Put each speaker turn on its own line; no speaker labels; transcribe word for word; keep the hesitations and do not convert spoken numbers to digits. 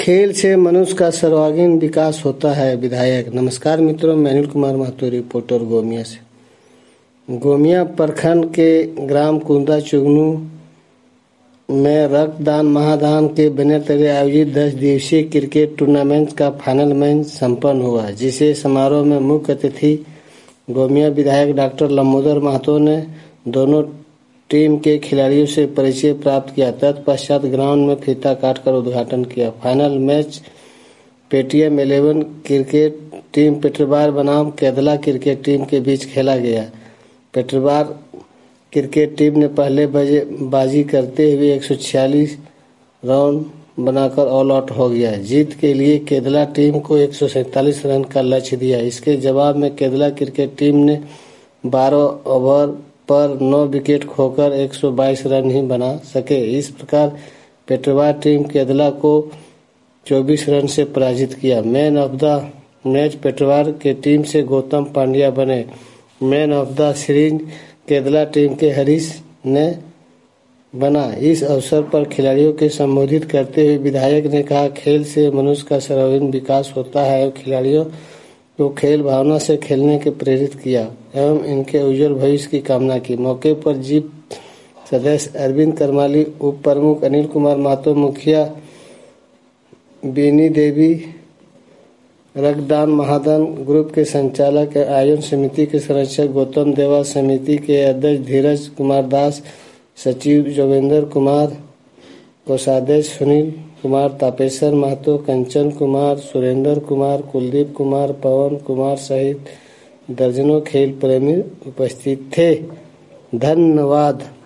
खेल से मनुष्य का सर्वांगीण विकास होता है। विधायक। नमस्कार मित्रों, मैं अनिल कुमार महतो, रिपोर्टर गोमिया से। गोमिया प्रखंड के ग्राम कुंदा चुगनू में रक्तदान महादान के बैनर तले आयोजित दस दिवसीय क्रिकेट टूर्नामेंट का फाइनल मैच संपन्न हुआ, जिसे समारोह में मुख्य अतिथि गोमिया विधायक डॉक्टर लंबोदर महतो ने दोनों टीम के खिलाड़ियों से परिचय प्राप्त किया। तत्पश्चात ग्राउंड में फीता काटकर उद्घाटन किया। Final match Paytm eleven cricket team Petribar बनाम केदला क्रिकेट टीम के बीच खेला गया। पेट्रीबार क्रिकेट टीम ने पहले बाजी करते हुए एक सौ छियालीस रन बनाकर ऑल आउट हो गया। जीत के लिए केदला टीम को एक सौ सैंतालीस रन का लक्ष्य दिया। इसके जवाब में केदला क्रिकेट टीम ने बारह ओवर पर नौ विकेट खोकर एक सौ बाईस रन ही बना सके। इस प्रकार पेट्रीबार टीम केदला को चौबीस रन से पराजित किया। Man of the match Petribar के टीम से गौतम पांड्या बने। Man of the series Kedla team के हरीश ने बना। इस अवसर पर खिलाड़ियों के संबोधित करते हुए विधायक ने कहा, खेल से मनुष्य का सर्वांगीण विकास होता है और खिलाड़ियों को खेल भावना से खेलने के प्रेरित किया एवं इनके उज्जवल भविष्य की कामना की। मौके पर जीप सदस्य अरविंद करमाली, उप प्रमुख अनिल कुमार महतो, मुखिया बीनी देवी, रक्तदान महादान ग्रुप के संचालक आयोजन समिति के संरक्षक गौतम देवा, समिति के अध्यक्ष धीरज कुमार दास, सचिव जोगेंद्र कुमार, कोषाध्यक्ष सुनील कुमार, तापेश्वर महतो, कंचन कुमार, सुरेंद्र कुमार, कुलदीप कुमार, पवन कुमार सहित दर्जनों खेल प्रेमी उपस्थित थे। धन्यवाद।